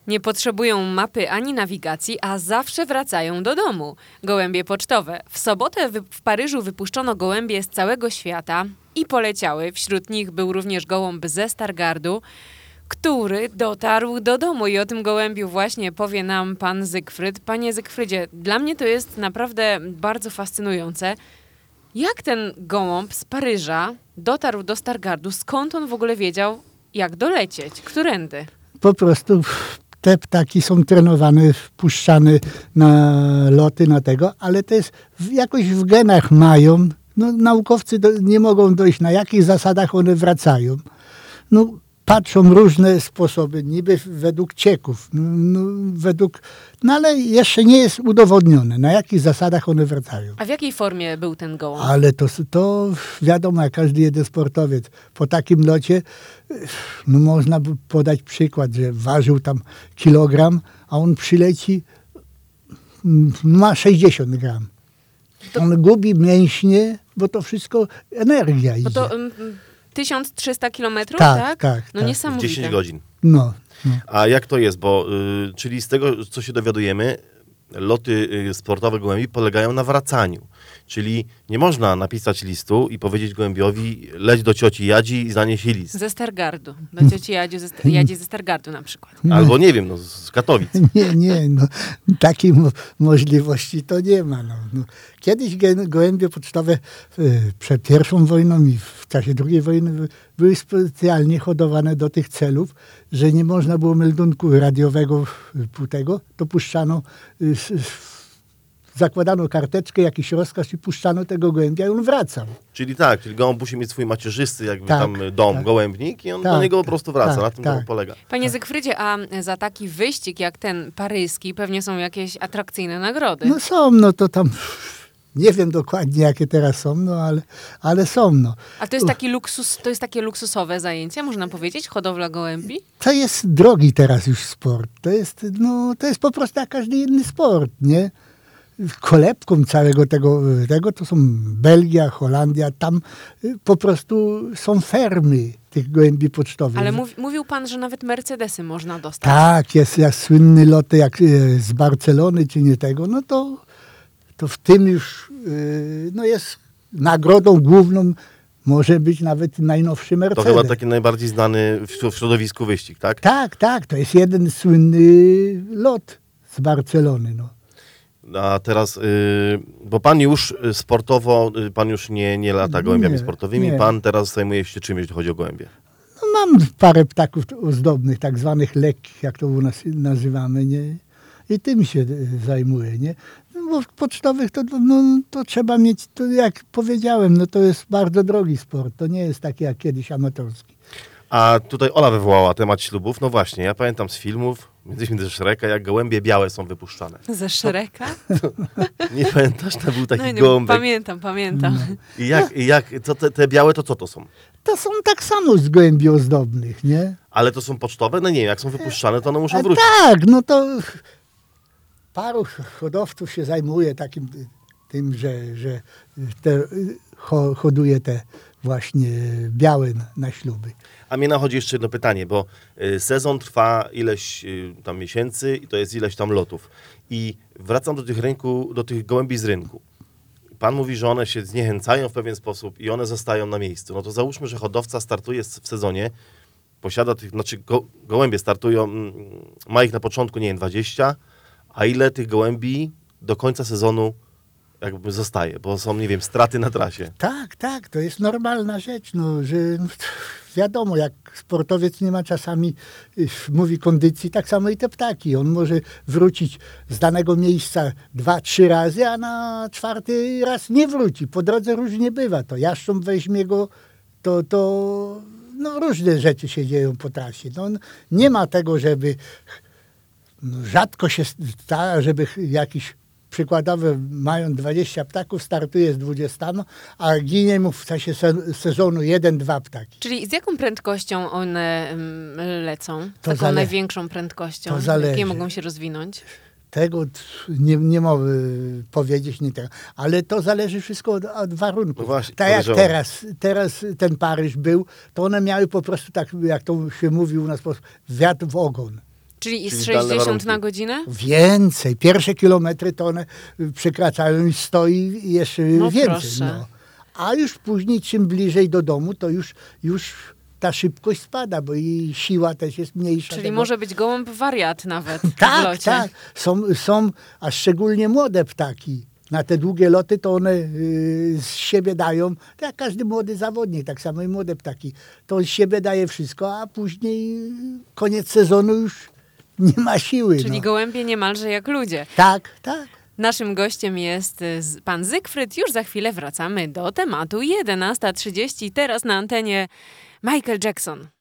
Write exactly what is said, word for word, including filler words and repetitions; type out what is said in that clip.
Nie potrzebują mapy ani nawigacji, a zawsze wracają do domu. Gołębie pocztowe. W sobotę wy- w Paryżu wypuszczono gołębie z całego świata i poleciały. Wśród nich był również gołąb ze Stargardu, który dotarł do domu. I o tym gołębiu właśnie powie nam pan Zygfryd. Panie Zygfrydzie, dla mnie to jest naprawdę bardzo fascynujące. Jak ten gołąb z Paryża dotarł do Stargardu? Skąd on w ogóle wiedział, jak dolecieć? Którędy? Po prostu te ptaki są trenowane, wpuszczane na loty, na tego, ale to jest w, jakoś w genach mają. No, naukowcy do, nie mogą dojść, na jakich zasadach one wracają. No, patrzą różne sposoby, niby według cieków, no, według, no ale jeszcze nie jest udowodnione, na jakich zasadach one wracają. A w jakiej formie był ten gołąb? Ale to, to wiadomo, jak każdy jeden sportowiec po takim locie, no można by podać przykład, że ważył tam kilogram, a on przyleci, ma sześćdziesiąt gram. To... On gubi mięśnie, bo to wszystko energia idzie. Bo to um, tysiąc trzysta kilometrów, tak? tak, tak. No tak. niesamowite. dziesięć godzin. No, no. A jak to jest? Bo, y, czyli z tego, co się dowiadujemy, loty y, sportowe gołębi polegają na wracaniu. Czyli nie można napisać listu i powiedzieć gołębiowi, leć do cioci Jadzi i zanieś jej list. Ze Stargardu. Do cioci Jadzi ze, Jadzi ze Stargardu na przykład. Albo nie wiem, no, z Katowic. Nie, nie, no, takiej mo- możliwości to nie ma. No. No. Kiedyś ge- gołębie pocztowe y, przed pierwszą wojną i w czasie drugiej wojny y, były specjalnie hodowane do tych celów, że nie można było meldunku radiowego y, tego, to puszczano, y, s- zakładano karteczkę, jakiś rozkaz i puszczano tego gołębia i on wracał. Czyli tak, czyli gołąb musi mieć swój macierzysty jakby Tak, tam dom, tak. gołębnik i on Tak, do niego po prostu wraca. tak, Na tym tak. to polega. Panie Zygfrydzie, a za taki wyścig jak ten paryski pewnie są jakieś atrakcyjne nagrody. No są, no to tam, nie wiem dokładnie jakie teraz są, no ale, ale są, no. A to jest taki luksus, to jest takie luksusowe zajęcie, można powiedzieć, hodowla gołębi? To jest drogi teraz już sport. To jest, no, to jest po prostu jak każdy inny sport, nie? Kolebką całego tego, tego to są Belgia, Holandia, tam y, po prostu są fermy tych gołębi pocztowych. Ale mów, mówił pan, że nawet Mercedesy można dostać. Tak, jest jak słynny lot jak y, z Barcelony czy nie tego, no to, to w tym już y, no jest nagrodą główną, może być nawet najnowszy To Mercedes. chyba taki najbardziej znany w, w środowisku wyścig, tak? Tak, tak, to jest jeden słynny lot z Barcelony, no. A teraz, y, bo pan już sportowo, y, pan już nie, nie lata gołębiami Nie, sportowymi, nie. pan teraz zajmuje się czym, jeśli chodzi o gołębie? No mam parę ptaków ozdobnych, tak zwanych lekkich, jak to u nas nazywamy, nie? I tym się y, zajmuję, nie? No, bo w pocztowych to, no, to trzeba mieć, to jak powiedziałem, no to jest bardzo drogi sport, to nie jest taki jak kiedyś amatorski. A tutaj Ola wywołała temat ślubów. No właśnie, ja pamiętam z filmów, między innymi ze Shreka, jak gołębie białe są wypuszczane. Ze Shreka? Nie pamiętasz? To był taki No, nie, gołąbek. pamiętam, pamiętam. I jak, i jak co te, te białe, to co to są? To są tak samo z gołębi ozdobnych, nie? Ale to są pocztowe? No nie wiem, jak są wypuszczane, to one muszą A wrócić. tak, no to paru hodowców się zajmuje takim tym, że, że te, ho, hoduje te właśnie białe na, na śluby. A mnie nachodzi jeszcze jedno pytanie, bo y, sezon trwa ileś y, tam miesięcy i to jest ileś tam lotów. I wracam do tych rynku, do tych gołębi z rynku. Pan mówi, że one się zniechęcają w pewien sposób i one zostają na miejscu. No to załóżmy, że hodowca startuje w sezonie, posiada tych, znaczy go, gołębie startują, mm, ma ich na początku, nie wiem, dwadzieścia, a ile tych gołębi do końca sezonu jakby zostaje, bo są, nie wiem, straty na trasie. Tak, tak, to jest normalna rzecz, no, że wiadomo, jak sportowiec nie ma czasami, y, mówi kondycji, tak samo i te ptaki. On może wrócić z danego miejsca dwa, trzy razy, a na czwarty raz nie wróci. Po drodze różnie bywa. To jaszcząb weźmie go, to, to no, różne rzeczy się dzieją po trasie. No, nie ma tego, żeby no, rzadko się stara, żeby jakiś przykładowo mają dwadzieścia ptaków, startuje z dwudziestoma, a ginie mu w czasie se- sezonu jeden, dwa ptaki. Czyli z jaką prędkością one um, lecą? Z To taką zale- największą prędkością? to zależy. Jakie mogą się rozwinąć? Tego t- nie, nie mogę powiedzieć, nie tego. Ale to zależy wszystko od, od warunków. No właśnie, tak jak podejrzewam. teraz, teraz ten Paryż był, to one miały po prostu tak, jak to się mówi u nas, po prostu wiatr w ogon. Czyli z Czyli zdalne sześćdziesiąt warunki. na godzinę? Więcej. Pierwsze kilometry to one y, przekraczają i sto i jeszcze No więcej. proszę. No. A już później, czym bliżej do domu, to już, już ta szybkość spada, bo i siła też jest mniejsza. Czyli tego. może być gołąb wariat nawet w Tak, locie. tak. Są, są, a szczególnie młode ptaki. Na te długie loty to one y, z siebie dają, tak jak każdy młody zawodnik, tak samo i młode ptaki. To on z siebie daje wszystko, a później y, koniec sezonu już nie ma siły. Czyli no. gołębie niemalże jak ludzie. Tak, tak. Naszym gościem jest y, z- pan Zygfryd. Już za chwilę wracamy do tematu. jedenasta trzydzieści, teraz na antenie Michael Jackson.